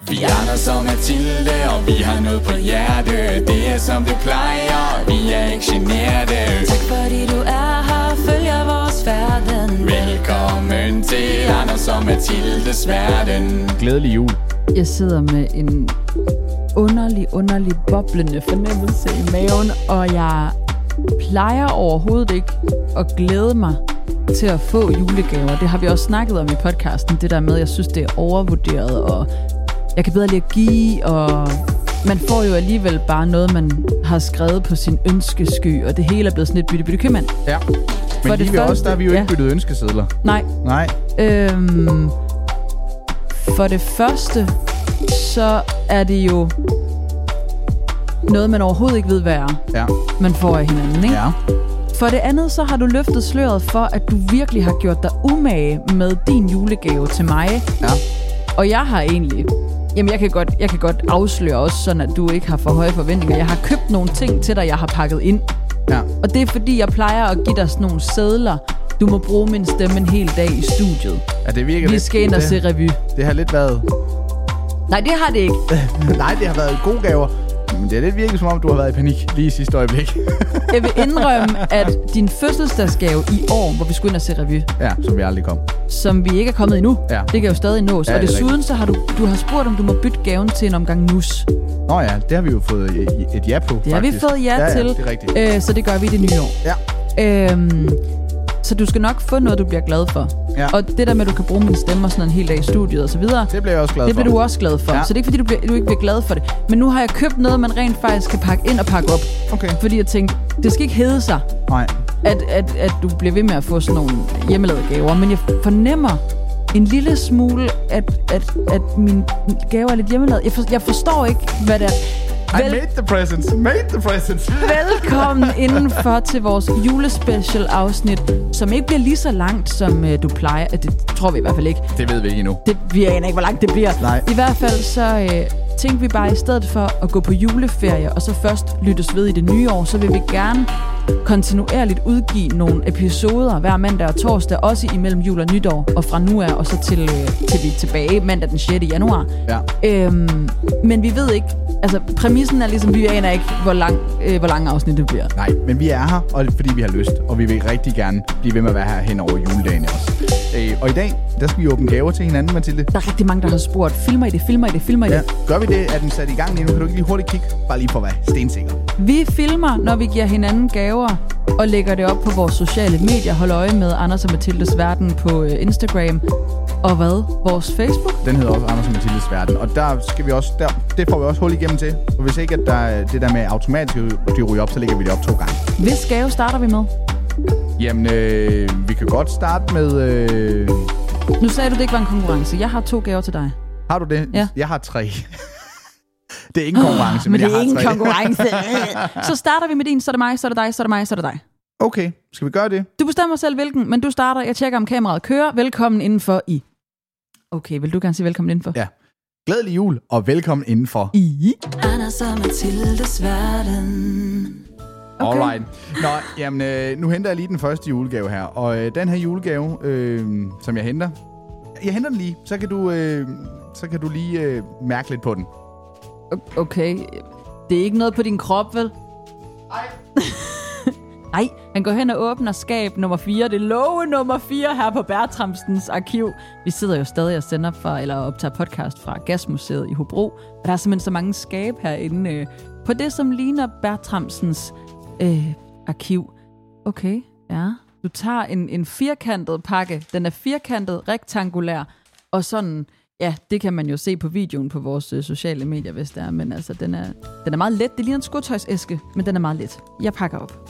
Vi er Anders og Mathilde, og vi har noget på hjerte. Det er som det plejer, vi er ikke generte. Tak fordi du er her, følger vores verden. Velkommen til Anders og Mathildes verden. Glædelig jul. Jeg sidder med en underlig boblende fornemmelse i maven, og jeg plejer overhovedet ikke at glæde mig til at få julegaver. Det har vi også snakket om i podcasten, det der med, jeg synes, det er overvurderet, og jeg kan bedre lide at give, og man får jo alligevel bare noget, man har skrevet på sin ønskesky, og det hele er blevet sådan et bytte købmand. Ja, men lige ved os, der har vi jo ikke byttet ønskesedler. Nej. For det første, så er det jo noget, man overhovedet ikke ved, hvad er. Ja. Man får af hinanden, ikke? Ja. For det andet, så har du løftet sløret for, at du virkelig har gjort dig umage med din julegave til mig. Ja. Og jeg har egentlig... Jamen, jeg kan godt afsløre også, sådan at du ikke har for høje forventninger. Jeg har købt nogle ting til dig, jeg har pakket ind. Ja. Og det er fordi, jeg plejer at give dig sådan nogle sedler. Du må bruge min stemme en hel dag i studiet. Ja, det virker Vi lidt, skal ind og se revy. Det har lidt været... Nej, det har det ikke. Nej, det har været gode gaver. Men det er lidt virkelig som om, du har været i panik lige i sidste øjeblik. Jeg vil indrømme, at din fødselsdagsgave i år, hvor vi skulle ind og se revy, Ja, som vi aldrig kom. som vi ikke er kommet endnu, Ja. det kan jo stadig nås. Ja, Og det er desuden så har du har spurgt, om du må bytte gaven til en omgang nus. Nå ja, det har vi jo fået et ja på, Det har faktisk. vi fået ja til. det er rigtigt. Så det gør vi i det nye år. Ja. Så du skal nok få noget, du bliver glad for. Ja. Og det der med, at du kan bruge min stemme og sådan en hel dag i studiet og så videre, Det bliver jeg også glad det for. bliver du også glad for. Ja. Så det er ikke fordi, du ikke bliver glad for det. Men nu har jeg købt noget, man rent faktisk kan pakke ind og pakke op. Okay. Fordi jeg tænkte, det skal ikke hedde sig, Nej. at du bliver ved med at få sådan nogle hjemmelavede gaver. Men jeg fornemmer en lille smule, at min gave er lidt hjemmelavet. Jeg forstår ikke, hvad det er. Made the presents. Velkommen indenfor til vores julespecial afsnit, som ikke bliver lige så langt, som du plejer. Det tror vi i hvert fald ikke. Det ved vi ikke endnu. Vi aner ikke, hvor langt det bliver. Nej. I hvert fald så tænkte vi bare, i stedet for at gå på juleferie, og så først lyttes ved i det nye år, så vil vi gerne kontinuerligt udgive nogle episoder hver mandag og torsdag, også imellem jul og nytår, og fra nu af, og så til vi er tilbage mandag den 6. januar. Ja. Men vi ved ikke, altså præmissen er ligesom, vi aner ikke, hvor lang afsnit det bliver. Nej, men vi er her, og fordi vi har lyst, og vi vil rigtig gerne blive ved med at være her hen over juledagen også. Og i dag, der skal vi åbne gaver til hinanden, Mathilde. Der er rigtig mange, der har spurgt, filmer I det? Ja. Gør vi det? Er den sat i gang lige nu? Kan du ikke lige hurtigt kigge? Bare lige for at være stensikker. Vi filmer, når vi giver hinanden gaver, og lægger det op på vores sociale medier. Hold øje med Anders og Mathildes Verden på Instagram. Og hvad? Vores Facebook? Den hedder også Anders og Mathildes Verden. Og der skal vi også, det får vi også hul igennem til. Og hvis ikke, at det der med automatisk de ryger op, så lægger vi det op 2 gange. Hvis gave starter vi med? Jamen, vi kan godt starte med... Nu sagde du, det ikke var en konkurrence. Jeg har 2 gaver til dig. Har du det? Ja. Jeg har 3. Det er ikke en konkurrence, men det jeg er ikke har 3. en konkurrence. Så starter vi med din, så er det mig, så er det dig, så er det mig, så er det dig. Okay, skal vi gøre det? Du bestemmer selv hvilken, men du starter. Jeg tjekker, om kameraet kører. Velkommen indenfor i. Okay, vil du gerne sige velkommen indenfor? Ja. Glædelig jul, og velkommen indenfor. I. Anders og Mathildes verden. Okay. Alright. Nå, jamen, nu henter jeg lige den første julegave her. Og den her julegave, som jeg henter den lige. Så kan du lige mærke lidt på den. Okay. Det er ikke noget på din krop, vel? Nej. Nej, han går hen og åbner skab nummer 4. Det er låge nummer 4 her på Bertramsens arkiv. Vi sidder jo stadig og sender fra, eller optager podcast fra Gasmuseet i Hobro. Og der er simpelthen så mange skab herinde på det, som ligner Bertramsens arkiv. Okay, ja. Du tager en firkantet pakke. Den er firkantet, rektangulær, og sådan... Ja, det kan man jo se på videoen på vores sociale medier, hvis det er. Men altså, den er meget let. Det ligner en skotøjsæske, men den er meget let. Jeg pakker op.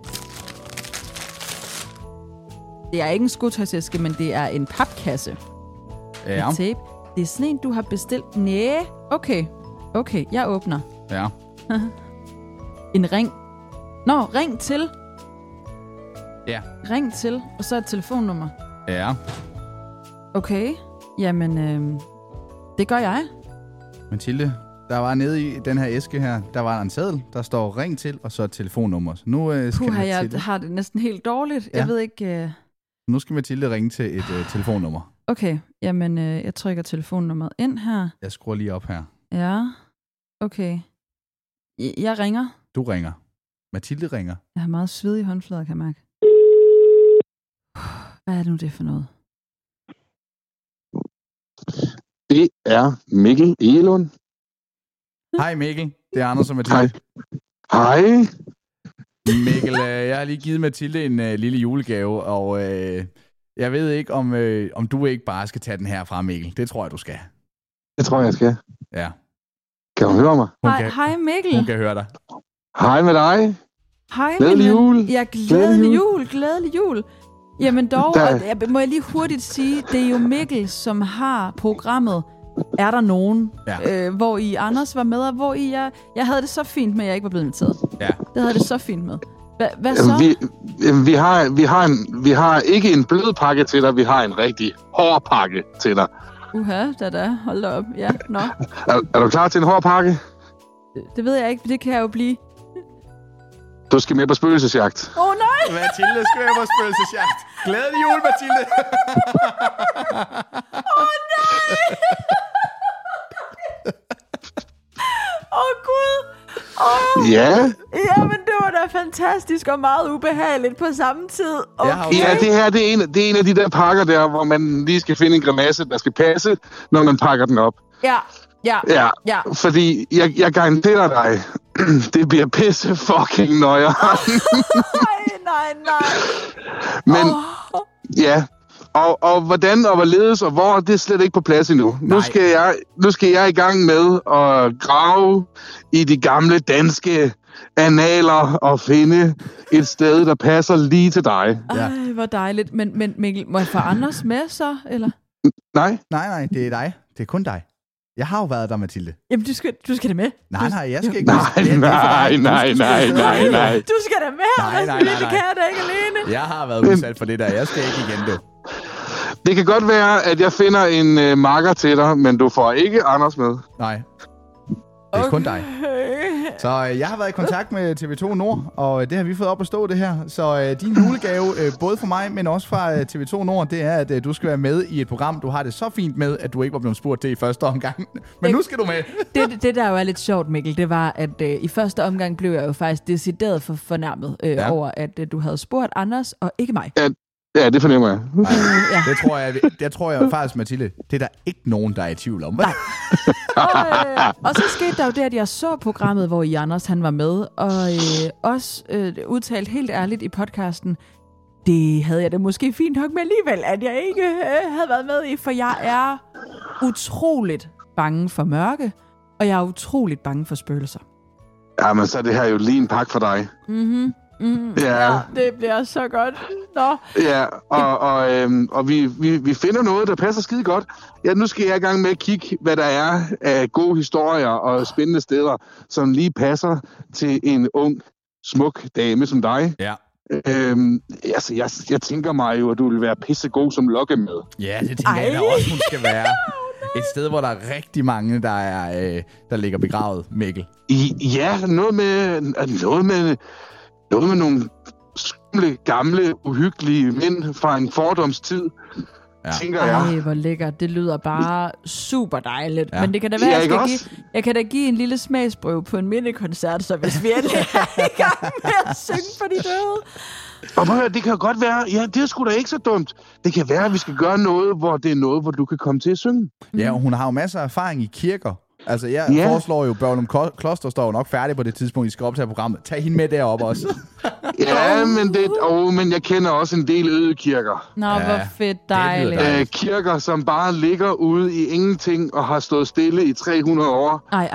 Det er ikke en skotøjsæske, men det er en papkasse. Ja. Med tape. Det er sådan en, du har bestilt. Næh, okay, jeg åbner. Ja. En ring. Nå, ring til. Ja. Ring til, og så et telefonnummer. Ja. Okay, jamen, det gør jeg. Mathilde, der var nede i den her æske her, der var en seddel, der står ring til, og så et telefonnummer. Så nu skal Jeg har det næsten helt dårligt. Ja. Jeg ved ikke... Nu skal Mathilde ringe til et telefonnummer. Okay, jamen, jeg trykker telefonnummeret ind her. Jeg skruer lige op her. Ja, okay. Jeg ringer. Du ringer. Mathilde ringer. Jeg har meget svedige håndflader, kan jeg mærke. Hvad er det nu det for noget? Det er Mikkel Egelund. Hej Mikkel, det er Anders og Mathilde. Hej. Mikkel, jeg har lige givet Mathilde en lille julegave, og jeg ved ikke, om du ikke bare skal tage den her fra, Mikkel. Det tror jeg, du skal. Det tror jeg skal. Ja. Kan hun høre mig? Hej Mikkel. Hun kan høre dig. Hej med dig. Hej, glædelig jul. Ja, glædelig jul. Jamen dog, må jeg lige hurtigt sige, det er jo Mikkel, som har programmet Er der nogen? Ja. Hvor I Anders var med, og hvor I jeg havde det så fint med, at jeg ikke var blevet inviteret. Ja. Det havde det så fint med. Hvad så? Vi har ikke en blød pakke til dig, vi har en rigtig hård pakke til dig. Hold da op. Ja, nå. Er du klar til en hård pakke? Det ved jeg ikke, for det kan jeg jo blive. Du skal med på spøgelsesjagt. Nej! Mathilde skal med på spøgelsesjagt. Glædelig jul, Mathilde! Nej! Gud! Ja? Jamen, det var da fantastisk og meget ubehageligt på samme tid. Okay. Ja, det her det er en af de der pakker der, hvor man lige skal finde en grimasse, der skal passe, når man pakker den op. Ja. Fordi jeg garanterer dig, det bliver pisse fucking nøjer. Nej. Men, ja. Og hvordan og hvorledes og hvor, det er slet ikke på plads endnu. Nu skal jeg i gang med at grave i de gamle danske analer og finde et sted, der passer lige til dig. Ej, hvor dejligt. Men Mikkel, må jeg få Anders med så, eller? Nej, det er dig. Det er kun dig. Jeg har jo været der, Mathilde. Jamen, du skal da med. Nej, jeg skal ikke med. Nej. Du skal da med, nej. Det kan jeg da ikke alene. Jeg har været udsat for det der. Jeg skal ikke igen, du. Det kan godt være, at jeg finder en makker til dig, men du får ikke Anders med. Nej. Det er kun dig. Så jeg har været i kontakt med TV2 Nord, og det har vi fået op at stå, det her. Så din julegave, både for mig, men også fra TV2 Nord, det er, at du skal være med i et program, du har det så fint med, at du ikke var blevet spurgt til i første omgang. Men nu skal du med. Det der jo er lidt sjovt, Mikkel, det var, at i første omgang blev jeg jo faktisk decideret fornærmet over, at du havde spurgt Anders, og ikke mig. Ja, det fornemmer jeg. Det tror jeg faktisk, Mathilde, det er der ikke nogen, der er i tvivl om. Nej. Og så skete der jo det, at jeg så programmet, hvor Anders han var med, og også udtalt helt ærligt i podcasten, det havde jeg da måske fint nok med alligevel, at jeg ikke havde været med i, for jeg er utroligt bange for mørke, og jeg er utroligt bange for spøgelser. Jamen, så er det her jo lige en pakke for dig. Ja, det bliver så godt. Nå. Ja, og vi finder noget, der passer skide godt. Ja, nu skal jeg i gang med at kigge, hvad der er af gode historier og spændende steder, som lige passer til en ung, smuk dame som dig. Ja. Jeg tænker mig jo, at du vil være pissegod som lokkemad. Ja, det tænker jeg da også, hun skal være. Et sted, hvor der er rigtig mange, der ligger begravet, Mikkel. Ja, noget med nogle skumle, gamle, uhyggelige mænd fra en fordomstid, tænker jeg. Ej, hvor lækkert. Det lyder bare super dejligt. Ja. Men det kan da være, jeg kan da give en lille smagsprøve på en mindekoncert, så hvis vi endelig er i gang med at synge for de døde. Og det kan godt være, ja, det er sgu da ikke så dumt. Det kan være, at vi skal gøre noget, hvor du kan komme til at synge. Ja, og hun har jo masser af erfaring i kirker. Altså, jeg foreslår jo, Børnum Kloster står jo nok færdig på det tidspunkt, I skal optage programmet. Tag hende med deroppe også. Ja, men jeg kender også en del ødekirker. Nå, hvor fedt dejligt. Kirker, som bare ligger ude i ingenting og har stået stille i 300 år. Ej.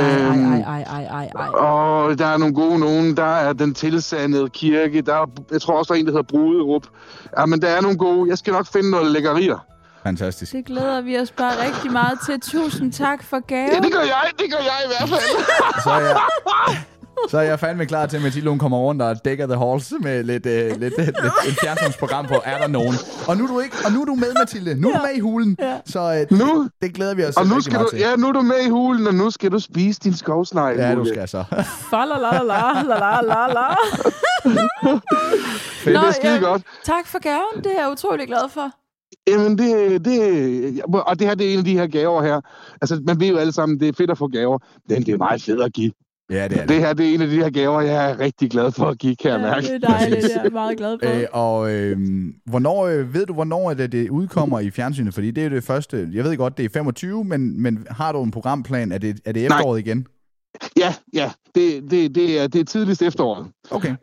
Og der er nogle gode nogen. Der er den tilsandede kirke. Jeg tror også, der er en, der hedder Bruderup. Ja, men der er nogle gode. Jeg skal nok finde noget lækkerier. Fantastisk. Det glæder vi os bare rigtig meget til. Tusind tak for gaven. Ja, det gør jeg i hvert fald. Så er jeg fandme klar til, at Mathilde hun kommer rundt og dækker the halls med lidt et fjernsynsprogram på Er der nogen? Og nu er du med, Mathilde. Nu er du med i hulen. Ja. Så det glæder vi os rigtig meget til. Ja, nu er du med i hulen, og nu skal du spise din skovsnegl. Ja, du skal så. La. Fedt, det er skide godt. Tak for gaven. Det er jeg utrolig glad for. Jamen, og det her, det er en af de her gaver her. Altså, man ved jo alle sammen, det er fedt at få gaver, men det er meget fedt at give. Ja, det er det. Det her, det er en af de her gaver, jeg er rigtig glad for at give, kan jeg mærke. Det er dejligt, det er jeg meget glad for. Ved du, hvornår det udkommer i fjernsynet? Fordi det er jo det første, jeg ved godt, det er 25, men har du en programplan? Er det efteråret igen? Ja, det er tidligst efteråret. Okay.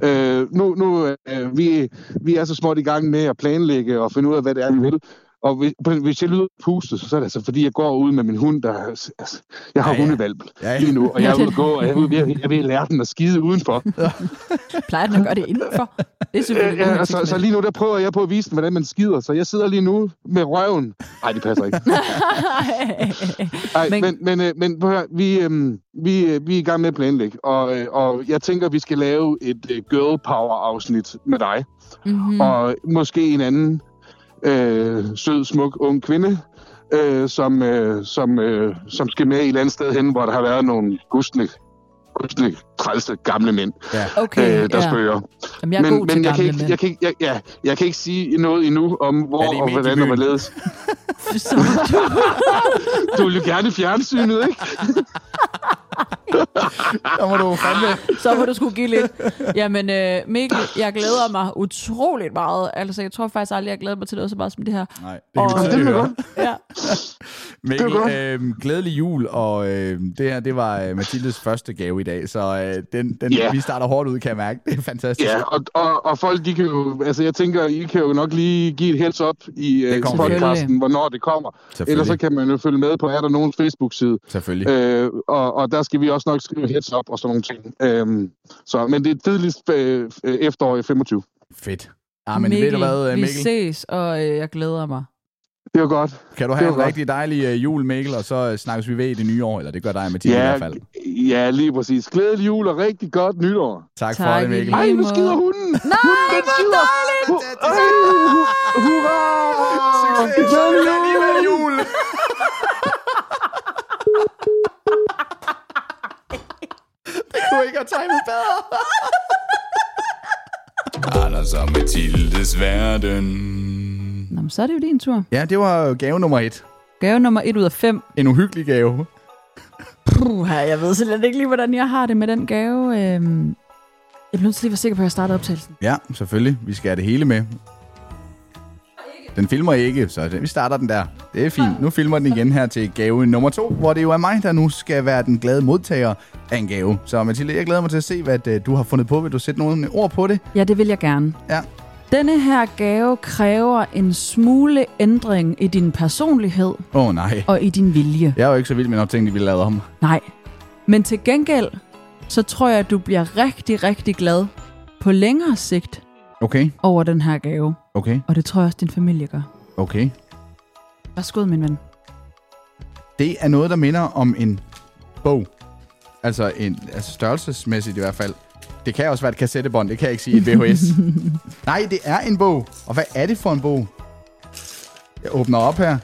Vi er så småt i gang med at planlægge og finde ud af, hvad det er, vi vil. Og hvis jeg lyder pustet, så er det altså, fordi jeg går ud med min hund, jeg har hundevalp lige nu, og jeg er ude at gå, og jeg vil lære den at skide udenfor. Plejer den at gøre det indenfor? Det er selvfølgelig så lige nu, der prøver jeg på at vise den, hvordan man skider, så jeg sidder lige nu med røven. Nej, det passer ikke. Men vi er i gang med at planlægge, og jeg tænker, vi skal lave et girl power afsnit med dig, og måske en anden sød, smuk, ung kvinde, som skal med i et eller andet sted hen, hvor der har været nogle gustne trælse gamle mænd, der spørger. Jamen, jeg er god til gamle mænd. Jeg kan ikke sige noget endnu om, hvor og hvordan og hvorledes. Du vil jo gerne fjernsynet, ikke? Så må du sgu give lidt. Jamen, Mikkel, jeg glæder mig utroligt meget. Altså, jeg tror faktisk aldrig, jeg glæder mig til noget så meget som det her. Nej, det kan vi høre. Ja. Mikkel, glædelig jul, og det her, det var Mathildes første gave i dag, så vi starter hårdt ud, kan jeg mærke. Det er fantastisk. Ja, og folk, de kan jo, altså jeg tænker, I kan jo nok lige give et heads up i podcasten, hvornår det kommer. Ellers så kan man jo følge med på, er der nogen Facebook-side. Selvfølgelig. Og der skal vi også nok skrive heads up og sådan nogle ting. Men det er tidligst efterår i 25. Fedt. Men ved du hvad, Mikkel? Vi ses, og jeg glæder mig. Det var godt. Kan du have en rigtig dejlig jul, Mikkel, og så snakkes vi ved i det nye år, eller det gør dig med Mathilde i hvert fald. Ja, lige præcis. Glædelig jul og rigtig godt nytår. Tak for det, Mikkel. Ej, nu skider hunden. Nej, hvor dejligt! Hurra! Glædelig jul! Det kunne ikke have timet bedre. Anders og Mathildes verden. Nå, men så er det jo din tur. Ja, det var gave nummer 1. Gave nummer 1 ud af 5. En uhyggelig gave. Jeg ved slet ikke lige, hvordan jeg har det med den gave. Jeg bliver nødt til lige at være sikker på, at jeg starter optagelsen. Ja, selvfølgelig. Vi skal have det hele med. Den filmer ikke, så vi starter den der. Det er fint. Nu filmer den igen her til gave nummer 2, hvor det jo er mig, der nu skal være den glade modtager af en gave. Så Mathilde, jeg glæder mig til at se, hvad du har fundet på. Vil du sætte nogle ord på det? Ja, det vil jeg gerne. Ja. Denne her gave kræver en smule ændring i din personlighed. Nej. Og i din vilje. Jeg er jo ikke så vild med nok ting, de vil lave om. Nej. Men til gengæld, så tror jeg, at du bliver rigtig, rigtig glad på længere sigt over den her gave. Okay. Og det tror jeg også, din familie gør. Okay. Værsgo, min ven. Det er noget, der minder om en bog. Altså størrelsesmæssigt i hvert fald. Det kan også være et kassettebånd, det kan jeg ikke sige, et VHS. Nej, det er en bog. Og hvad er det for en bog? Jeg åbner op her.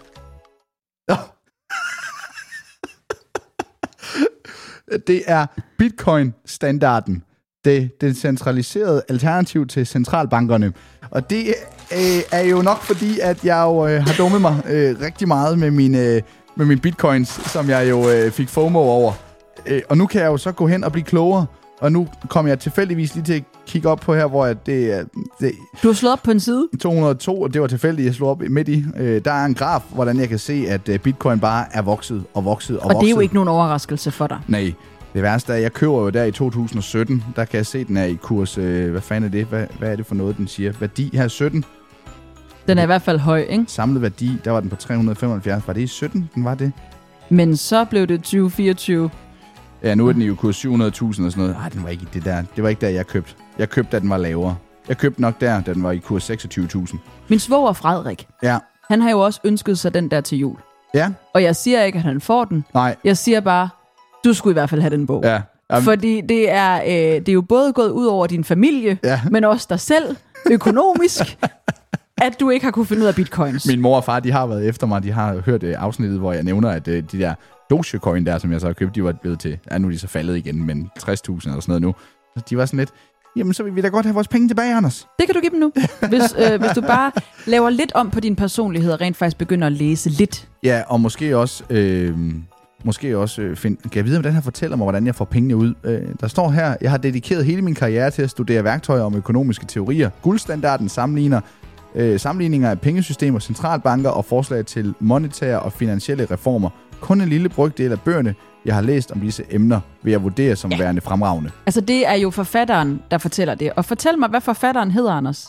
Det er Bitcoin-standarden. Det centraliserede alternativ til centralbankerne. Og det er jo nok fordi, at jeg jo har dummet mig rigtig meget med mine bitcoins, som jeg jo fik FOMO over. Og nu kan jeg jo så gå hen og blive klogere. Og nu kommer jeg tilfældigvis lige til at kigge op på her, hvor det er... Du har slået op på en side? 202, og det var tilfældigt, jeg slog op midt i. Der er en graf, hvordan jeg kan se, at bitcoin bare er vokset og vokset og vokset. Og det er jo ikke nogen overraskelse for dig. Nej. Det værste er, at jeg køber jo der i 2017. Der kan jeg se, den er i kurs... hvad fanden er det? Hvad er det for noget, den siger? Værdi her 17. Den er i hvert fald høj, ikke? Samlet værdi, der var den på 375. Var det i 17, den var det? Men så blev det 2024. Ja, nu er den jo kurs 700.000 og sådan noget. Den var ikke det der. Det var ikke der, jeg købte. Jeg købte, da den var lavere. Jeg købte nok der, da den var i kurs 26.000. Min svoger Frederik, han har jo også ønsket sig den der til jul. Ja. Og jeg siger ikke, at han får den. Nej. Jeg siger bare, du skulle i hvert fald have den bog. Ja. Fordi det er jo både gået ud over din familie, men også dig selv, økonomisk, at du ikke har kunne finde ud af bitcoins. Min mor og far, de har været efter mig. De har hørt afsnittet, hvor jeg nævner, at de der Dogecoin der, som jeg så har købt, de var blevet til, nu er de så faldet igen, men 60.000 eller sådan noget nu. Så de var sådan lidt, jamen så vil vi da godt have vores penge tilbage, Anders. Det kan du give dem nu. Hvis du bare laver lidt om på din personlighed og rent faktisk begynder at læse lidt. Ja, og måske også kan jeg vide, hvordan han fortæller mig, hvordan jeg får pengene ud. Der står her, jeg har dedikeret hele min karriere til at studere værktøjer om økonomiske teorier. Guldstandarden sammenligninger af pengesystemer, centralbanker og forslag til monetære og finansielle reformer. Kun en lille brøkdel af bøgerne, jeg har læst om disse emner, vil jeg vurdere som værende fremragende. Altså, det er jo forfatteren, der fortæller det. Og fortæl mig, hvad forfatteren hedder, Anders.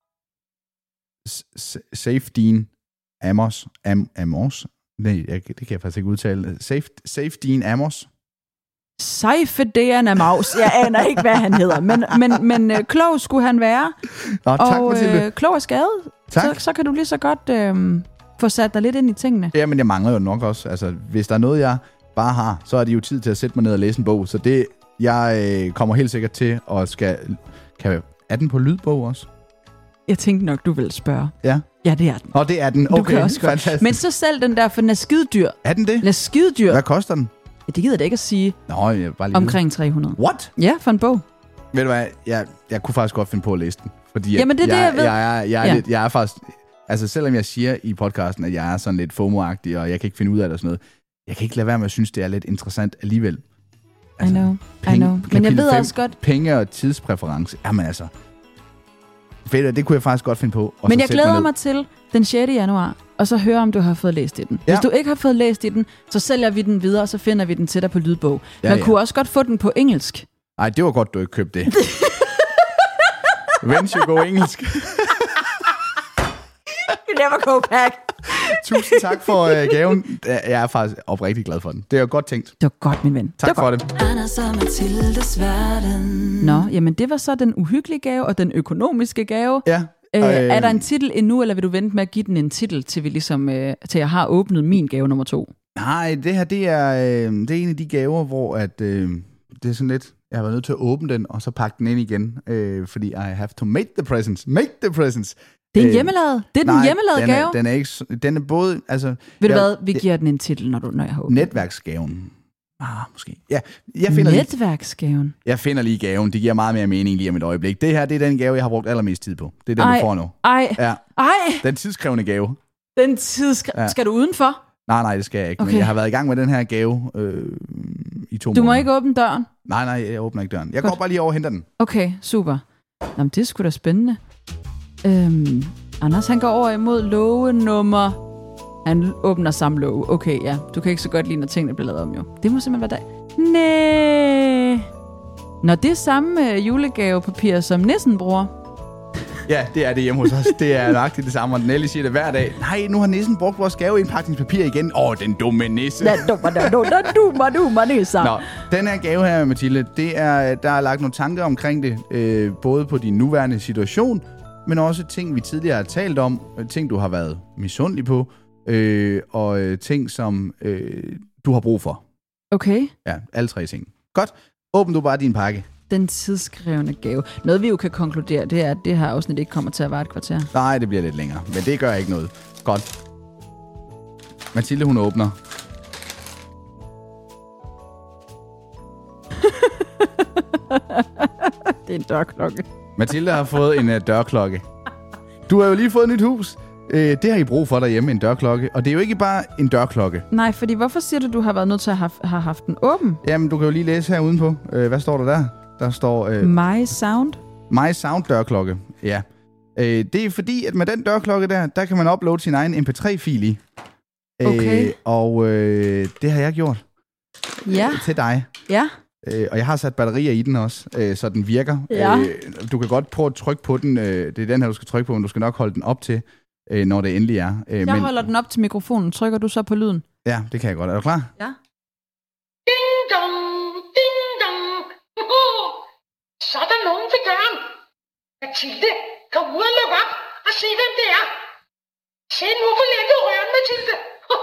Saifedean Amos. Amos? Nej, det kan jeg faktisk ikke udtale. Saifedean Amos. Saifedean Amos. Jeg aner ikke, hvad han hedder. Men klog skulle han være. Nå, tak, Mathilde. Klog og skadet. Tak. Så kan du lige så godt få sat dig lidt ind i tingene. Ja, men jeg mangler jo nok også. Altså, hvis der er noget, jeg bare har, så er det jo tid til at sætte mig ned og læse en bog. Så det, jeg kommer helt sikkert til at er den på lydbog også? Jeg tænkte nok, du ville spørge. Ja. Ja, det er den. Det er den. Okay, du kan også fantastisk. Men så selv den der, for den er skidedyr. Er den det? Den er skidedyr. Hvad koster den? Ja, det gider jeg ikke at sige. Nå, jeg bare lige omkring 300. What? Ja, for en bog. Ved du hvad, jeg kunne faktisk godt finde på at læse den. Fordi jamen, det er det, jeg ved. Jeg er faktisk... Altså, selvom jeg siger i podcasten, at jeg er sådan lidt FOMO-agtig, og jeg kan ikke finde ud af det og sådan noget, jeg kan ikke lade være med at synes, det er lidt interessant alligevel. Altså, I know. Men jeg ved også godt... Penge og tidspræference. Jamen altså... Fedt, det kunne jeg faktisk godt finde på. Men jeg glæder mig til den 6. januar, og så høre, om du har fået læst i den. Ja. Hvis du ikke har fået læst i den, så sælger vi den videre, og så finder vi den til dig på lydbog. Man kunne også godt få den på engelsk. Nej, det var godt, du ikke købte det. When you go engelsk. You never go back. Tusind tak for gaven. Jeg er faktisk oprigtig glad for den. Det er jo godt tænkt. Det var godt, min ven. Tak for det. Anders og Mathildes verden. Nå, jamen det var så den uhyggelige gave og den økonomiske gave. Ja. Er der en titel endnu, eller vil du vente med at give den en titel, til vi ligesom til jeg har åbnet min gave nummer 2? Nej, det her det er en af de gaver, hvor at, det er sådan lidt, jeg har været nødt til at åbne den, og så pakke den ind igen, fordi I have to make the presents. Make the presents. Det er en hjemmelavet. Det er den hjemmelavede gave. Den er ikke. Den er både. Altså. Ved du hvad? Vi giver den en titel, når jeg har åbnet. Netværksgaven. Måske. Ja. Netværksgaven. Jeg finder lige gaven. Det giver meget mere mening lige om et øjeblik. Det her, det er den gave, jeg har brugt allermest tid på. Det er den, du får nu. Den tidskrævende gave. Skal du udenfor? Nej, det skal jeg ikke. Okay. Men jeg har været i gang med den her gave i 2 måneder. Du må ikke åbne døren? Nej, jeg åbner ikke døren. Jeg går bare lige over og henter den. Okay, super. Jamen, det er sgu da spændende. Anders, han går over imod låge nummer... Han åbner samme låge. Okay, ja. Du kan ikke så godt lide, når tingene bliver lavet om, jo. Det må simpelthen være dig. Næh. Når det er samme julegavepapir, som nissen bruger. Ja, det er det hjemme hos os. Det er nøjagtigt det samme, og Nelly siger det hver dag. Nej, nu har nissen brugt vores gaveindpakningspapir igen. Den dumme nisse. Den dumme nisse. Nå, den her gave her, Mathilde, det er, der er lagt nogle tanker omkring det, både på din nuværende situation, men også ting, vi tidligere har talt om, ting, du har været misundelig på, og ting, som du har brug for. Okay. Ja, alle 3 ting. Godt. Åbn du bare din pakke. Den tidsskrevne gave. Noget, vi jo kan konkludere, det er, at det her afsnit ikke kommer til at vare et kvarter. Nej, det bliver lidt længere, men det gør ikke noget. Godt. Mathilde, hun åbner. Det er en dørklokke. Mathilde har fået en dørklokke. Du har jo lige fået et nyt hus. Det har I brug for derhjemme, en dørklokke. Og det er jo ikke bare en dørklokke. Nej, fordi hvorfor siger du har været nødt til at have haft den åben? Jamen, du kan jo lige læse her udenpå. Hvad står der der? Der står... My Sound? My Sound dørklokke, ja. Det er fordi, at med den dørklokke der kan man uploade sin egen mp3-fil i. Okay. Og det har jeg gjort. Ja. Til dig. Ja. Og jeg har sat batterier i den også, så den virker. Ja. Du kan godt prøve at trykke på den. Det er den her, du skal trykke på, men du skal nok holde den op til, når det endelig er. Jeg holder den op til mikrofonen. Trykker du så på lyden? Ja, det kan jeg godt. Er du klar? Ja. Ding dong, ding dong. Så er der nogen ved døren. Mathilde, kom ud og luk op og se, hvem det er. Se nu, hvor let du rører, Mathilde.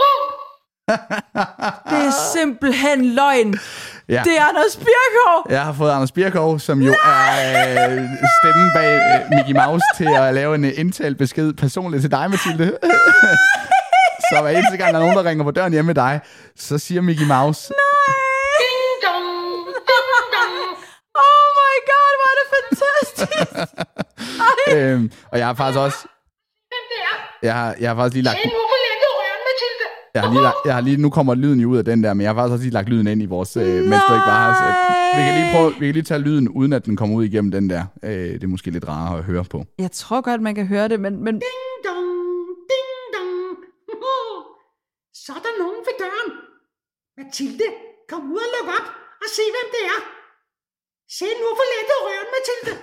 Det er simpelthen løgn. Ja. Det er Anders Birkov. Jeg har fået Anders Birkov, som jo er stemmen bag Mickey Mouse, til at lave en indtalt besked personligt til dig, Mathilde. Så hver eneste gang, der er nogen, der ringer på døren hjemme med dig, så siger Mickey Mouse... Ding dong, ding dong. Oh my god, hvor er det fantastisk. Og jeg har faktisk også... Jeg har faktisk lige lagt... Jeg har lige, nu kommer lyden jo ud af den der, men jeg har faktisk også lige lagt lyden ind i vores, mens du ikke var her. Så vi kan lige tage lyden, uden at den kommer ud igennem den der. Det er måske lidt rarere at høre på. Jeg tror godt, man kan høre det, men... Ding dong, ding dong. Så er der nogen ved døren. Mathilde, kom ud og luk op og se, hvem det er. Se nu for lettet røren, Mathilde.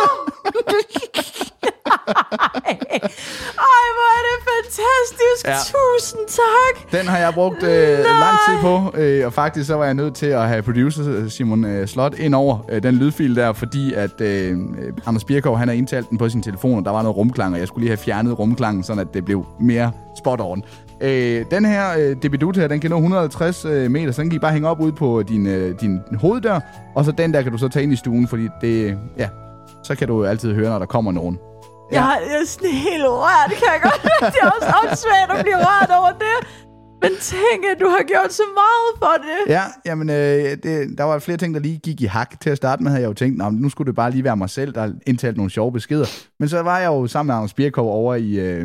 Ej, hvor er det fantastisk. Ja. Tusind tak. Den har jeg brugt lang tid på, og faktisk så var jeg nødt til at have producer Simon Slot ind over den lydfil der, fordi at Anders Birkov, han har indtalt den på sin telefon, og der var noget rumklang, og jeg skulle lige have fjernet rumklangen, sådan at det blev mere spot on. Den her Debidut her, den kan nå 150 meter, så den kan I bare hænge op ude på din hoveddør, og så den der kan du så tage ind i stuen, fordi det, ja, så kan du altid høre, når der kommer nogen. Ja. Jeg er sådan helt rørt, kan jeg godt. Det er også åndssvagt at blive rørt over det. Men tænk, at du har gjort så meget for det. Ja, jamen, der var flere ting, der lige gik i hak. Til at starte med havde jeg jo tænkt, nu skulle det bare lige være mig selv, der indtalte nogle sjove beskeder. Men så var jeg jo sammen med Anders Birkov over i,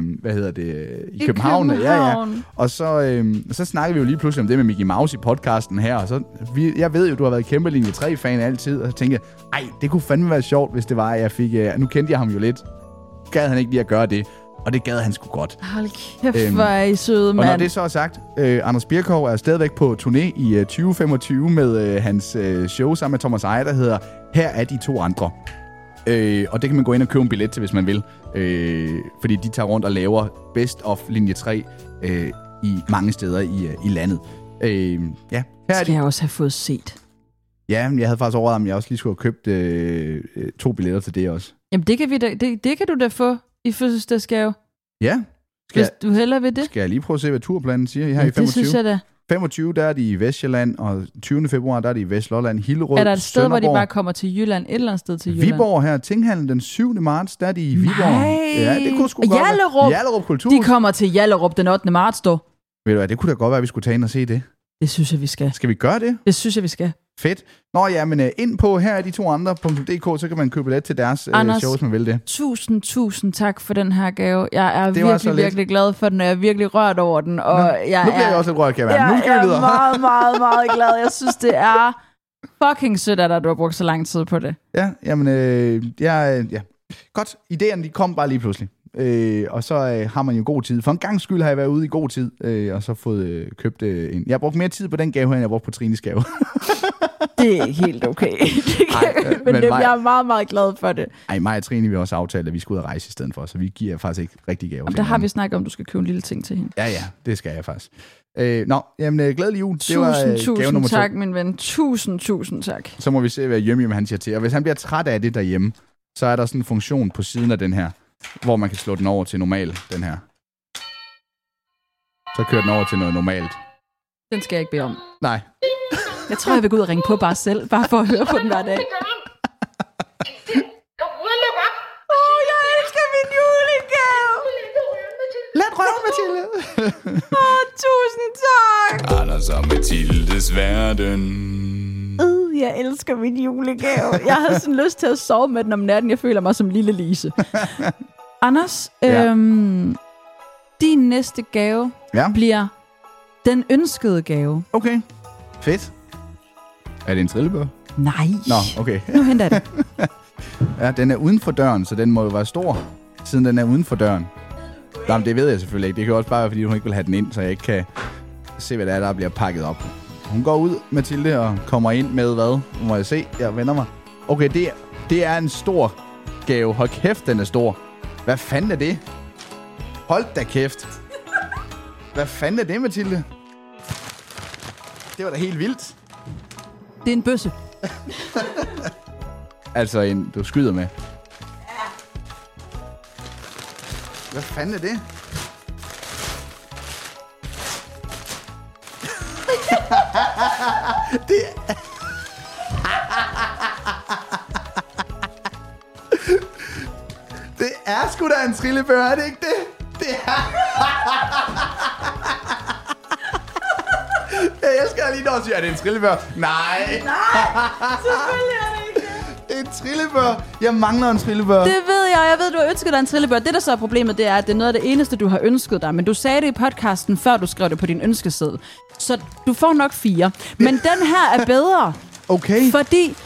i København. Ja. Og så snakkede vi jo lige pludselig om det med Mickey Mouse i podcasten her. Og så, jeg ved jo, du har været kæmpe linje 3-fan altid. Og så tænkte jeg, det kunne fandme være sjovt, hvis det var, at jeg fik... nu kendte jeg ham jo lidt. Gad han ikke lige at gøre det. Og det gad han sgu godt. Hold kæft, hvor er I søde, mand. Og når det så er sagt, Anders Birkov er stadigvæk på turné i 2025 med hans show sammen med Thomas Eje, der hedder Her er de to andre. Og det kan man gå ind og købe en billet til, hvis man vil. Fordi de tager rundt og laver Best of Linje 3 i mange steder i landet. Ja, her skal jeg også have fået set. Ja, jeg havde faktisk overvejet, om jeg også lige skulle have købt 2 billetter til det også. Jamen, det kan du da få i fødselsdagsgave. Ja. Hvis du hellere vil det. Skal jeg lige prøve at se, hvad turplanen siger? Her i 25. Det synes jeg da. 25, der er de i Vestjylland, og 20. februar, der er de i Vestlolland, Hillerød, er der et sted, Sønderborg, hvor de bare kommer til Jylland? Et eller andet sted til Jylland? Viborg her, Tinghallen den 7. marts, der er de i Viborg. Nej. Ja, det kunne sgu godt være. Hjallerup Kulturhus. De kommer til Hjallerup den 8. marts, dog. Ved du hvad, det kunne da godt være, at vi skulle tage ind og se det. Det synes jeg, vi skal. Skal vi gøre det? Det synes jeg, vi skal. Fedt. Nå ja, men ind på her er de to andre.dk, så kan man købe lidt til deres Anders, shows, man vil det. Tusind tak for den her gave. Jeg er virkelig glad for den, og jeg er virkelig rørt over den. Og nu bliver jeg også lidt rørt, kan jeg være. Nu skal vi videre. Jeg er meget, meget glad. Jeg synes, det er fucking sødt, at du har brugt så lang tid på det. Ja, jamen, ja. Godt, idéerne de kom bare lige pludselig. Og så har man jo god tid. For en gang skyld har jeg været ude i god tid, og så fået købt en. Jeg har brugt mere tid på den gave, end jeg har brugt på Trines gave. Det er helt okay. Men jeg er meget, meget glad for det. Ej, mig og Trine vil også aftale, at vi skal ud og rejse i stedet for, så vi giver faktisk ikke rigtig gave. Der har vi snakket om, du skal købe en lille ting til hende. Ja, det skal jeg faktisk. Jamen, glædelig jul. Tusind tak, min ven. Tusind tak. Så må vi se, hvad Jøm han siger til. Og hvis han bliver træt af det derhjemme, så er der sådan en funktion på siden af den her, hvor man kan slå den over til normal, den her. Så kører den over til noget normalt. Den skal jeg ikke bede om. Nej. Jeg tror, jeg vil gå ud og ringe på bare selv, bare for at høre på den hver dag. Jeg elsker min julegave. Lad røven, Mathilde. Tusind tak. Anders og Mathildes verden. Jeg elsker min julegave. Jeg havde sådan lyst til at sove med den om natten. Jeg føler mig som lille Lise. Anders, din næste gave bliver den ønskede gave. Okay, fedt. Er det en trillebør? Nej. Nå, okay. Nu henter jeg det. Ja, den er uden for døren, så den må jo være stor, siden den er uden for døren. Jamen, det ved jeg selvfølgelig ikke. Det kan også bare være, fordi hun ikke vil have den ind, så jeg ikke kan se, hvad det er, der bliver pakket op. Hun går ud, Mathilde, og kommer ind med hvad? Nu må jeg se. Jeg vender mig. Okay, det er en stor gave. Hold kæft, den er stor. Hvad fanden er det? Hold da kæft. Hvad fanden er det, Mathilde? Det var da helt vildt. Det er en bøsse. Altså en, du skyder med. Hvad fanden er det? Det er sgu da en trillebør, er det ikke det? Det er... Jeg elsker lige, når du siger, at det er en trillebør. Nej. Nej, selvfølgelig er det ikke det. et trillebør. Jeg mangler en trillebør. Det ved jeg. Jeg ved, du har ønsket dig en trillebør. Det, der så er problemet, det er, at det er noget af det eneste, du har ønsket dig. Men du sagde det i podcasten, før du skrev det på din ønskeseddel. Så du får nok 4. Men den her er bedre. Okay. Fordi...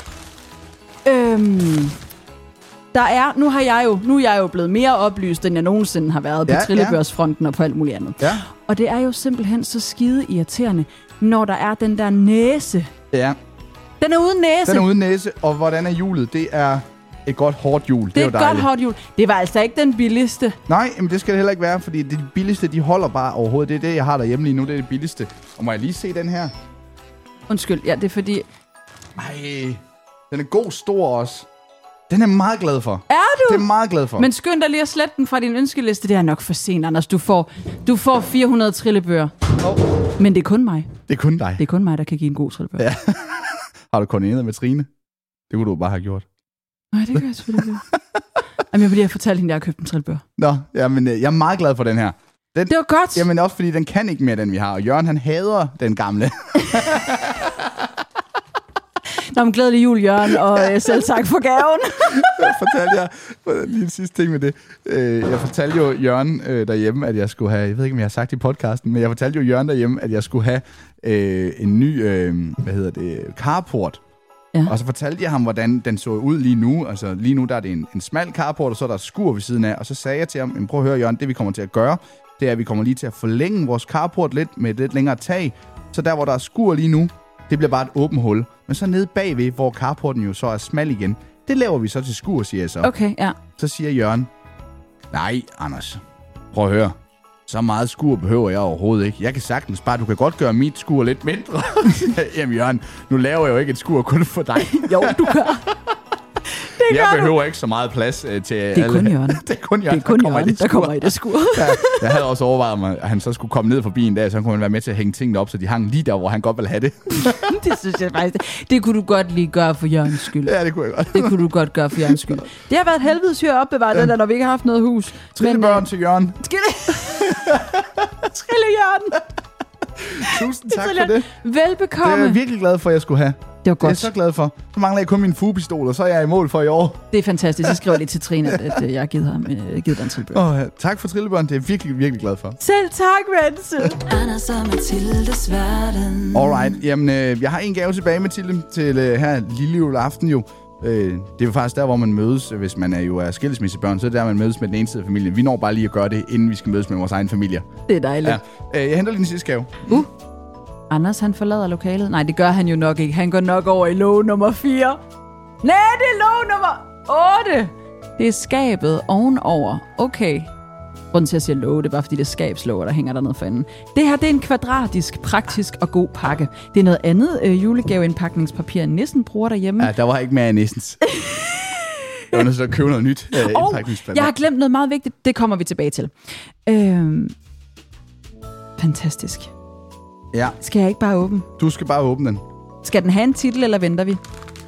der er... Nu er jeg jo blevet mere oplyst, end jeg nogensinde har været på trillebørsfronten og på alt muligt andet. Ja. Og det er jo simpelthen så skide irriterende, når der er den der næse. Ja. Den er uden næse. Den er uden næse, og hvordan er hjulet? Det er et godt hårdt hjul. Det er et godt hårdt hjul. Det var altså ikke den billigste. Nej, men det skal det heller ikke være, fordi de billigste, de holder bare overhovedet. Det er det, jeg har derhjemme lige nu. Det er det billigste. Og må jeg lige se den her? Undskyld, ja, det er fordi... Ej, den er god stor også. Den er jeg meget glad for. Er du? Det er meget glad for. Men skynd dig lige at slette den fra din ønskeliste. Det er nok for sent, Anders. Du får 400 trillebøger. Men det er kun mig. Det er kun dig. Det er kun mig, der kan give en god trillebør. Ja. Har du koordineret med Trine? Det kunne du bare have gjort. Nej, det kan jeg selvfølgelig ikke. Jamen, jeg vil lige have fortalt hende, at jeg har købt en trillebør. Nå, jamen, jeg er meget glad for den her. Det var godt. Jamen også fordi den kan ikke mere, den vi har. Og Jørgen, han hader den gamle. Nå, men glædelig jul, Jørgen, og selv tak for gaven. Jeg fortalte lige en sidste ting med det. Jeg fortalte jo Jørgen derhjemme, at jeg skulle have... Jeg ved ikke, om jeg har sagt det i podcasten, men jeg fortalte jo Jørgen derhjemme, at jeg skulle have en ny, carport. Ja. Og så fortalte jeg ham, hvordan den så ud lige nu. Altså lige nu, der er det en smal carport, og så er der skur ved siden af. Og så sagde jeg til ham, prøv at høre, Jørgen, det vi kommer til at gøre, det er, at vi kommer lige til at forlænge vores carport lidt med et lidt længere tag. Så der, hvor der er skur lige nu, det bliver bare et åbent hul. Men så nede bagved, hvor carporten jo så er smal igen, det laver vi så til skur, siger jeg så. Okay, ja. Så siger Jørgen, nej, Anders, prøv at høre. Så meget skur behøver jeg overhovedet ikke. Jeg kan sagtens bare, du kan godt gøre mit skur lidt mindre. Jamen Jørgen, nu laver jeg jo ikke et skur kun for dig. Jo, du gør. Jeg behøver ikke så meget plads til det er alle. Kun Jørgen. Det er kun Jørgen, der kommer i det skur. Ja, jeg havde også overvejet mig, at han så skulle komme ned forbi en dag, så kunne han være med til at hænge tingene op, så de hang lige der, hvor han godt ville have det. Det synes jeg faktisk. Det kunne du godt lige gøre for Jørgens skyld. Ja, det kunne jeg godt. Det kunne du godt gøre for Jørgens skyld. Det har været helvedes hyre opbevaret, den der, når vi ikke har haft noget hus. Trillebørn til Jørgen. Trille Jørgen. Tusind tak for det. Velbekomme. Det er jeg virkelig glad for, at jeg skulle have. Det var godt. Det er jeg så glad for. Så mangler jeg kun min fugepistol, og så er jeg i mål for i år. Det er fantastisk. Jeg skriver lige til Trine, at jeg har givet dig en trillebør. Ja. Tak for trillebørn. Det er jeg virkelig, virkelig glad for. Selv tak, Rense. Anders og Mathildes verden. Alright. Jamen, jeg har en gave tilbage, Mathilde, til her lille juleaften jo. Det er jo faktisk der, hvor man mødes, hvis man er skilsmissebørn, så er det der, man mødes med den ene side af familien. Vi når bare lige at gøre det, inden vi skal mødes med vores egen familie. Det er dejligt. Ja. Jeg henter lige den sidste gave. Anders, han forlader lokalet. Nej, det gør han jo nok ikke. Han går nok over i låge nummer 4. Nej, det er låge nummer 8. Det er skabet ovenover. Okay. Grunden til, at jeg siger låge, det er bare fordi, det er skabslåger, der hænger dernede for enden. Det her, det er en kvadratisk, praktisk og god pakke. Det er noget andet julegaveindpakningspapir, end nissen bruger derhjemme. Ja, der var ikke mere af nissens. Jeg var nødt til at købe noget nyt indpakningspapir. Jeg har glemt noget meget vigtigt. Det kommer vi tilbage til. Fantastisk. Ja. Skal jeg ikke bare åbne? Du skal bare åbne den. Skal den have en titel, eller venter vi?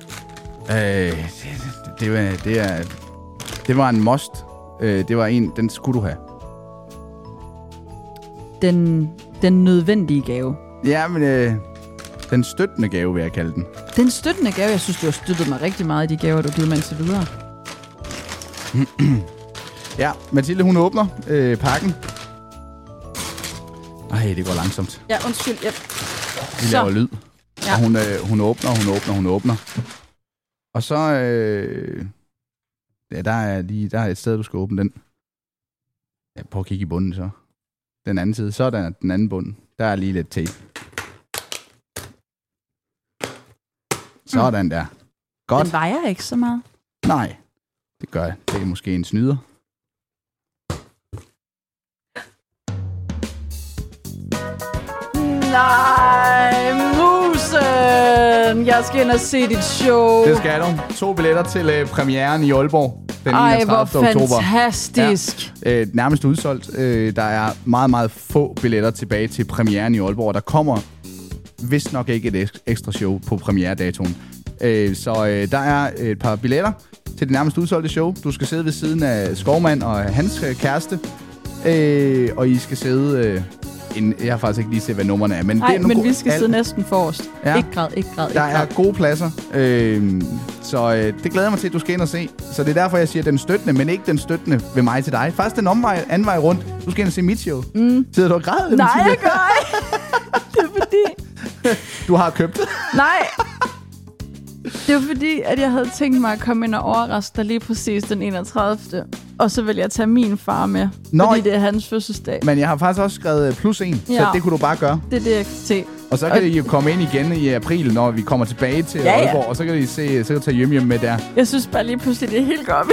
Det var en must. Det var den skulle du have. Den nødvendige gave. Ja, men den støttende gave, vil jeg kalde den. Den støttende gave? Jeg synes, du har støttet mig rigtig meget i de gaver, du har givet mig indtil videre. Ja, Mathilde, hun åbner pakken. Ej, det går langsomt. Ja, undskyld. Ja. Vi laver lyd. Ja. Og hun åbner. Og så... der er et sted, du skal åbne den. Ja, prøv at kigge i bunden så. Den anden side. Så er der den anden bund. Der er lige lidt tape. Sådan der. Godt. Den vejer ikke så meget. Nej, det gør jeg. Det er måske en snyder. Nej, musen! Jeg skal ind og se dit show. Det skal du. 2 billetter til premieren i Aalborg den 31. oktober. Hvor fantastisk. Ja. Nærmest udsolgt. Der er meget, meget få billetter tilbage til premieren i Aalborg. Der kommer vist nok ikke et ekstra show på premieredatoen. Så der er et par billetter til det nærmest udsolgte show. Du skal sidde ved siden af Skovmand og hans kæreste. Og I skal sidde Jeg har faktisk ikke lige set, hvad numrene er. Nej, men vi skal sidde næsten forrest. Ja. Ikke græd. Der er gode pladser. Så det glæder jeg mig til, at du skal ind og se. Så det er derfor, jeg siger den støttende, men ikke den støttende ved mig til dig. Faktisk den anden vej rundt. Du skal ind og se mit show. Sidder du og græder? Nej, jeg gør ikke. Det er fordi... Du har købt det? Nej. Det var fordi, at jeg havde tænkt mig at komme ind og overraske dig lige præcis den 31. Og så vil jeg tage min far med, fordi det er hans fødselsdag. Men jeg har faktisk også skrevet +1, så det kunne du bare gøre. Det er det, jeg kan se. Og så kan I jo komme ind igen i april, når vi kommer tilbage til Aalborg, og så kan I se, så kan du tage hjem med der. Jeg synes bare lige pludselig, det er helt godt.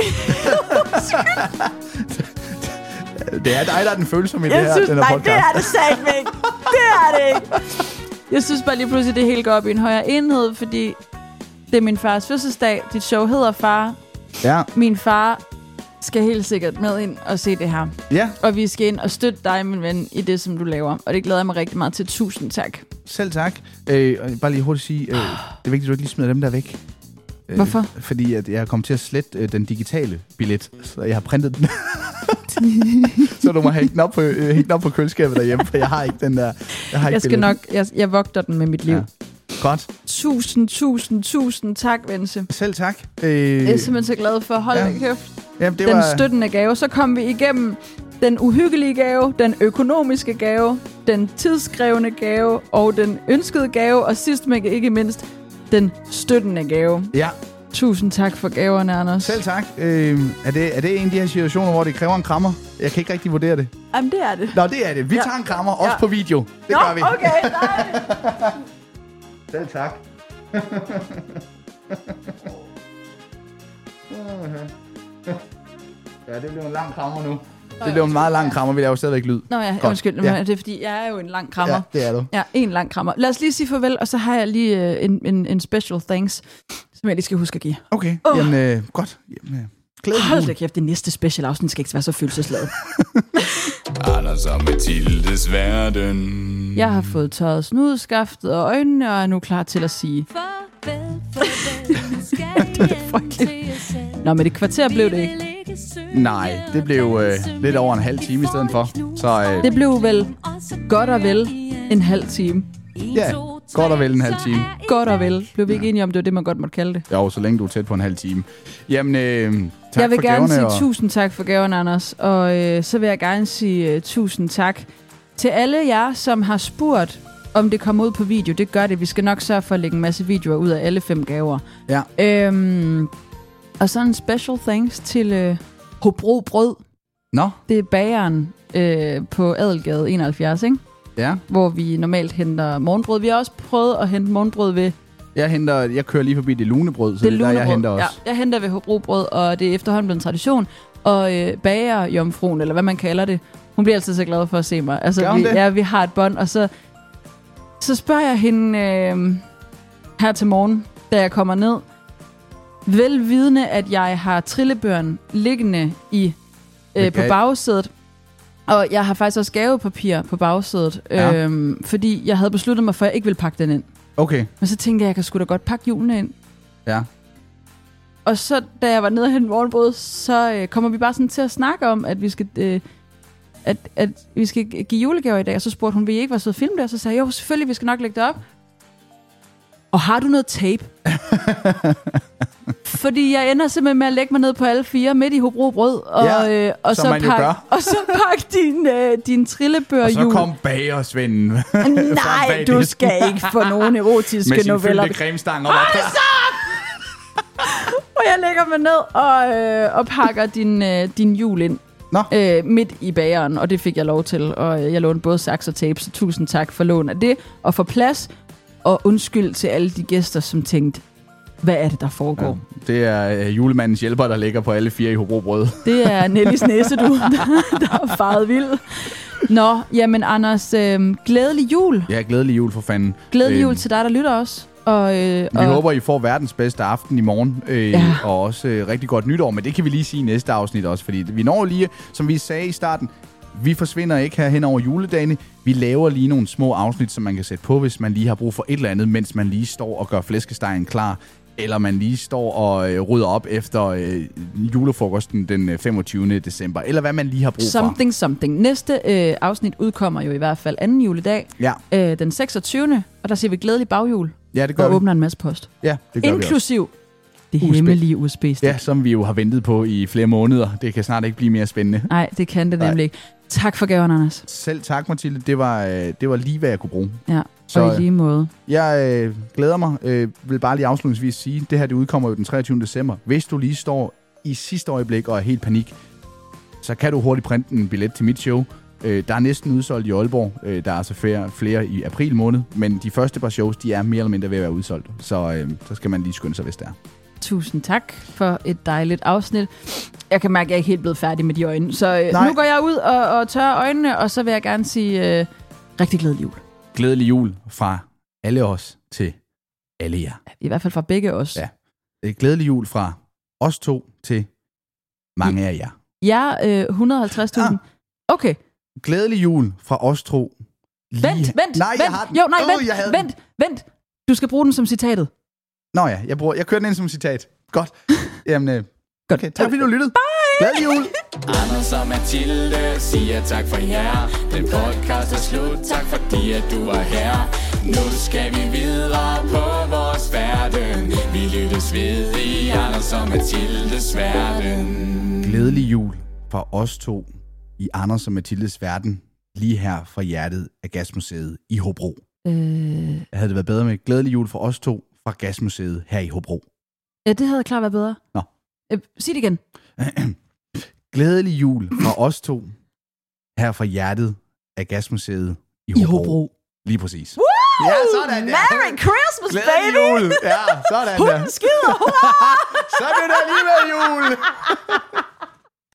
Det er dig, der er den følsomme i det her. Nej, det er det satme ikke. Det er det ikke. Jeg synes bare lige pludselig, det er helt godt i en højere enhed, fordi det er min fars fødselsdag. Dit show hedder Far. Ja. Min far skal helt sikkert med ind og se det her. Ja. Og vi skal ind og støtte dig, min ven, i det, som du laver. Og det glæder jeg mig rigtig meget til. Tusind tak. Selv tak. Bare lige hurtigt sige, det er vigtigt, at du ikke lige smider dem der væk. Hvorfor? Fordi at jeg kom til at slette den digitale billet, så jeg har printet den. Så du må hænge den op på køleskabet derhjemme, for jeg har ikke den der. Jeg vogter den med mit liv. Ja. Godt. Tusind tak, Vense. Selv tak. Jeg er simpelthen så glad for. Hold da kæft. Jamen, den støttende gave. Så kom vi igennem den uhyggelige gave, den økonomiske gave, den tidskrævende gave og den ønskede gave, og sidst men ikke mindst, den støttende gave. Ja. Tusind tak for gaverne, Anders. Selv tak. Er det en af de her situationer, hvor det kræver en krammer? Jeg kan ikke rigtig vurdere det. Jamen, det er det. Nå, det er det. Vi tager en krammer, også på video. Det gør vi. Okay, nej. Selv tak. Ja, det bliver en lang krammer nu. Det bliver en meget lang krammer, vi laver stadigvæk lyd. Nå ja, undskyld. Men det er fordi, jeg er jo en lang krammer. Ja, det er du. Ja, en lang krammer. Lad os lige sige farvel, og så har jeg lige en special thanks, som jeg lige skal huske at give. Okay, jamen godt. Jamen, hold da kæft, det næste special afsnit skal ikke være så følelsesladet. Anders og Mathildes verden. Jeg har fået tørret snudskaftet og øjnene, og er nu klar til at sige... Det er frygteligt. Nå, men det kvarter blev det ikke. Nej, det blev lidt over en halv time i stedet for. Så, det blev vel godt og vel en halv time. Ja, godt og vel en halv time. Godt og vel. Blev vi ikke enige om, det var det, man godt måtte kalde det? Jo, så længe du er tæt på en halv time. Jamen, tak jeg vil for gerne gaverne, sige tusind tak for gaven, Anders. Og så vil jeg gerne sige tusind tak til alle jer, som har spurgt, om det kommer ud på video. Det gør det. Vi skal nok sørge for at lægge en masse videoer ud af alle 5 gaver. Ja. Og så en special thanks til Hobro Brød. Nå. Det er bageren på Adelgade 71, ikke? Ja. Hvor vi normalt henter morgenbrød. Vi har også prøvet at hente morgenbrød ved... Jeg kører lige forbi det lunebrød, så det er der, jeg henter også. Ja, jeg henter ved Hobro Brød, og det er efterhånden blevet en tradition. Og bagerjomfruen, eller hvad man kalder det, hun bliver altid så glad for at se mig. Altså, vi har et bånd, og så spørger jeg hende her til morgen, da jeg kommer ned, velvidende, at jeg har trillebøren liggende på bagsædet. Og jeg har faktisk også gavepapir på bagsædet, fordi jeg havde besluttet mig for, at jeg ikke ville pakke den ind. Okay. Men så tænkte jeg kan sgu da godt pakke julene ind. Ja. Og så, da jeg var nede og hente morgenbrød, så kommer vi bare sådan til at snakke om, at vi skal... At vi skal give julegaver i dag, og så spurgte hun, vil I ikke være sød at filme det? Og så sagde jeg, jo, selvfølgelig, vi skal nok lægge det op. Og har du noget tape? Fordi jeg ender simpelthen med at lægge mig ned på alle 4 midt i Hobro Brød, og så pak din trillebør og så kom bagersvenden. Nej, du skal ikke få nogen erotiske noveller. Med sin fyldte cremestang. Og jeg lægger mig ned og pakker din jul ind. Midt i bageren, og det fik jeg lov til, og jeg lånte både saks og tape, så tusind tak for lån af det, og for plads, og undskyld til alle de gæster, som tænkte, hvad er det, der foregår? Ja, det er julemandens hjælper, der ligger på alle 4 i Hobro Brød. Det er Nellies næse, der har faret vild. Nå, jamen Anders, glædelig jul. Ja, glædelig jul for fanden. Glædelig jul til dig, der lytter også. Vi håber, I får verdens bedste aften i morgen, og også rigtig godt nytår, men det kan vi lige sige i næste afsnit også, fordi vi når lige, som vi sagde i starten, vi forsvinder ikke her hen over juledagene. Vi laver lige nogle små afsnit, som man kan sætte på, hvis man lige har brug for et eller andet, mens man lige står og gør flæskestegen klar eller man lige står og rydder op efter julefrokosten den 25. december, eller hvad man lige har brug for. Something. Næste afsnit udkommer jo i hvert fald anden juledag, den 26. Og der siger vi glædelig baghjul, ja, det gør og vi. åbner en masse post. Ja, det gør inklusiv det hemmelige USB-stik. Ja, som vi jo har ventet på i flere måneder. Det kan snart ikke blive mere spændende. Nej, det kan det nemlig ikke. Tak for gaven, Anders. Selv tak, Mathilde. Det var lige, hvad jeg kunne bruge. Ja, og i lige måde. Jeg glæder mig. Vil bare lige afslutningsvis sige, det her det udkommer jo den 23. december. Hvis du lige står i sidste øjeblik og er helt panik, så kan du hurtigt printe en billet til mit show. Der er næsten udsolgt i Aalborg. Der er altså flere i april måned, men de første par shows, de er mere eller mindre ved at være udsolgt. Så skal man lige skynde sig, hvis det er. Tusind tak for et dejligt afsnit. Jeg kan mærke, at jeg ikke er helt blevet færdig med de øjne. Så nu går jeg ud og tørrer øjnene, og så vil jeg gerne sige rigtig glædelig jul. Glædelig jul fra alle os til alle jer. I hvert fald fra begge os. Ja. Glædelig jul fra os to til mange af jer. Ja, 150.000. Ja. Okay. Glædelig jul fra os to. Vent. Du skal bruge den som citatet. Nå ja, jeg kører den ind som citat. Godt. Jamen, godt. Okay, tak fordi du lyttede. Bye! Glædelig jul! Anders og Mathilde siger tak for jer. Den podcast er slut. Tak fordi at du er her. Nu skal vi videre på vores verden. Vi lyttes ved i Anders og Mathildes verden. Glædelig jul fra os to i Anders og Mathildes verden. Lige her fra hjertet af Gasmuseet i Hobro. Havde det været bedre med glædelig jul fra os to fra Gasmuseet her i Hobro? Ja, det havde klart været bedre. Nå. Sig det igen. Glædelig jul fra os to her fra hjertet af Gasmuseet i Hobro. Lige præcis. Woo! Ja, sådan der. Merry Christmas, glædelig baby! Jul. Ja, sådan der. Hunden skider, hurra! Så er det alligevel jul.